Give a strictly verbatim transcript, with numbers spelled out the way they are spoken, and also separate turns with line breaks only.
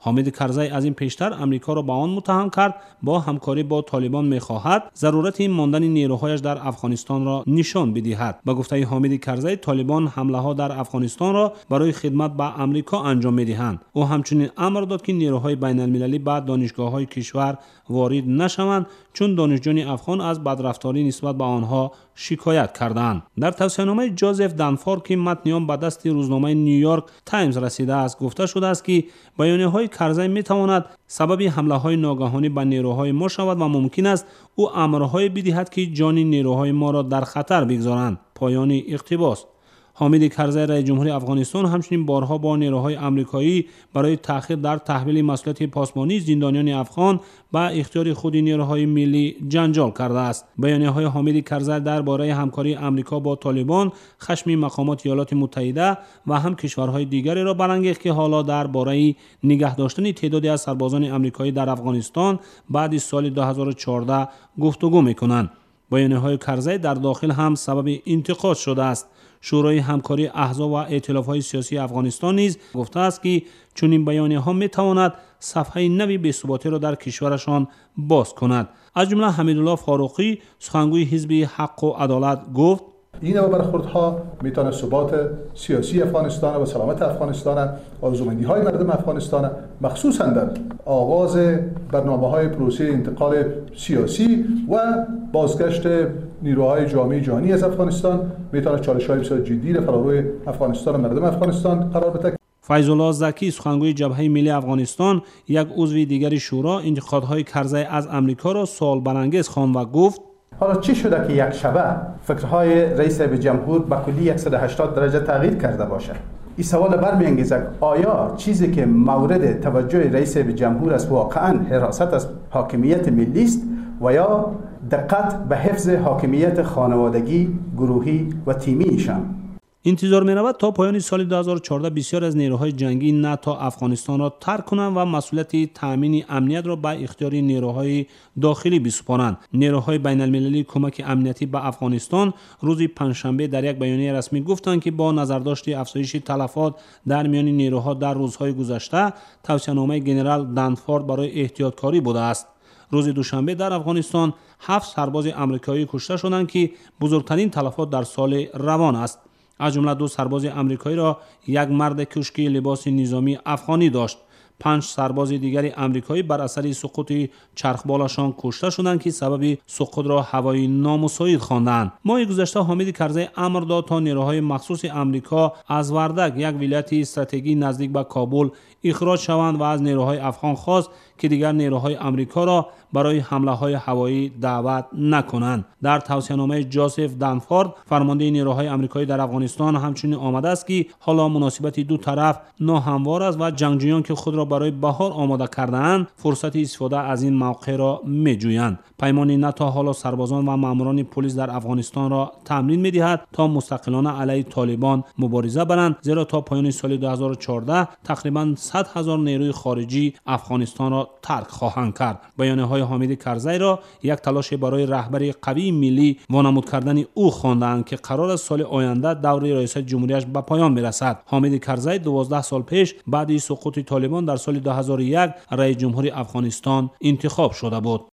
حامد کرزی از این پیشتر امریکا را به آن متهم کرد با همکاری با طالبان می‌خواهد ضرورت ماندن نیروهایش در افغانستان را نشان بدهد. به گفته حامد کرزی طالبان حمله‌ها در افغانستان را برای خدمت به امریکا انجام می‌دهند. او همچنین امر داد که نیروهای بین‌المللی به دانشگاه‌های کشور وارد نشوند چون دانشجویان افغان از بدرفتاری نسبت به آنها شکایت کردند. در توصیه‌نامه جوزف دنفورد که متن آن به دست روزنامه نیویورک تایمز رسیده است گفته شده است که بیانیه‌های کرزی می‌تواند سبب حمله‌های ناگهانی به نیروهای ما شود و ممکن است او امرهای بدهد که جان نیروهای ما را در خطر بگذارند. پایان اقتباس. حامد کرزی رئیس جمهور افغانستان همچنین بارها با نیروهای آمریکایی برای تأخیر در تحویل مسئولیت پاسبانی زندانیان افغان به اختیار خود نیروهای ملی جنجال کرده است. بیانیه‌های حامد کرزی درباره همکاری آمریکا با طالبان خشم مقامات ایالات متحده و هم کشورهای دیگری را برانگیخت که حالا درباره نگه داشتن تعدادی از سربازان آمریکایی در افغانستان بعد از سال دو هزار و چهارده گفتگو می‌کنند. بیانیه‌های کرزی در داخل هم سبب انتقاد شده است. شورای همکاری احزاب و ائتلاف‌های سیاسی افغانستان نیز گفته است که چنین بیانیه‌ها می‌تواند صفحه نوی بی‌ثباتی را در کشورشان باز کند. از جمله حمیدالله فاروقی سخنگوی حزب حق و عدالت گفت
این نوع برخوردها میتونه ثبات سیاسی افغانستان و سلامت افغانستان آرزومندی‌های مردم افغانستان مخصوصاً در آغاز برنامه‌های پروسه انتقال سیاسی و بازگشت نیروهای جامعه جهانی از افغانستان میتونه چالش‌های بسیار جدی را فراروی افغانستان و مردم افغانستان قرار بده.
فیض الله زکی سخنگوی جبهه ملی افغانستان یک عضو دیگر شورا انتقادهای کرزی از امریکا را سوال برانگیز خواند و گفت
حالا چی شده که یک شبه فکرهای رئیس جمهور به کلی صد و هشتاد درجه تغییر کرده باشد؟ این سوال برمی‌انگیزد آیا چیزی که مورد توجه رئیس جمهور است واقعاً حراست از حاکمیت ملی است و یا دقت به حفظ حاکمیت خانوادگی، گروهی و تیمی نشان؟
انتظار می رود تا پایان سال دو هزار و چهارده بسیار از نیروهای جنگی ناتو افغانستان را ترک کنند و مسئولیت تامین امنیت را به اختیار نیروهای داخلی بسپارند. نیروهای بین المللی کمک امنیتی به افغانستان روز پنجشنبه در یک بیانیه رسمی گفتند که با نظرداشت افزایش تلفات در میان نیروها در روزهای گذشته توصیه‌نامه ژنرال دنفورد برای احتیاطکاری بوده است. روز دوشنبه در افغانستان هفت سرباز آمریکایی کشته شدند که بزرگترین تلفات در سال روان است. از جمله دو سرباز آمریکایی را یک مرد کشکی لباس نظامی افغانی داشت. پنج سرباز دیگری آمریکایی بر اثر سقوط چرخبالشان کشته شدند که سبب سقوط را هوایی نامساعد خواندند. ماه گذشته حامد کرزی امر داد تا نیروهای مخصوص آمریکا از وردک یک ولایت استراتژیک نزدیک به کابل اخراج شوند و از نیروهای افغان خواست که دیگر نیروهای آمریکا را برای حمله‌های هوایی دعوت نکنند. در توصیه‌نامه جوزف دنفورد فرمانده نیروهای آمریکایی در افغانستان همچنین آمده است که حالا مناسبت دو طرف ناهموار است و جنگجویان که خود را برای بهار آماده کرده‌اند فرصت استفاده از این موقع را می‌جویند. پیمان ناتو حالا سربازان و ماموران پلیس در افغانستان را تمرین می‌دهد تا مستقلانه علیه طالبان مبارزه برند، زیرا تا پایان سال دو هزار و چهارده تقریباً صد هزار نیروی خارجی افغانستان را ترک خواهند کرد. بیانیه‌های حامد کرزی را یک تلاش برای رهبری قوی ملی وانمود کردن او خواندند که قرار است سال آینده دور ریاست جمهوریش به پایان برسد. حامد کرزی دوازده سال پیش بعد از سقوط طالبان در سال دو هزار و یک رئیس جمهور افغانستان انتخاب شده بود.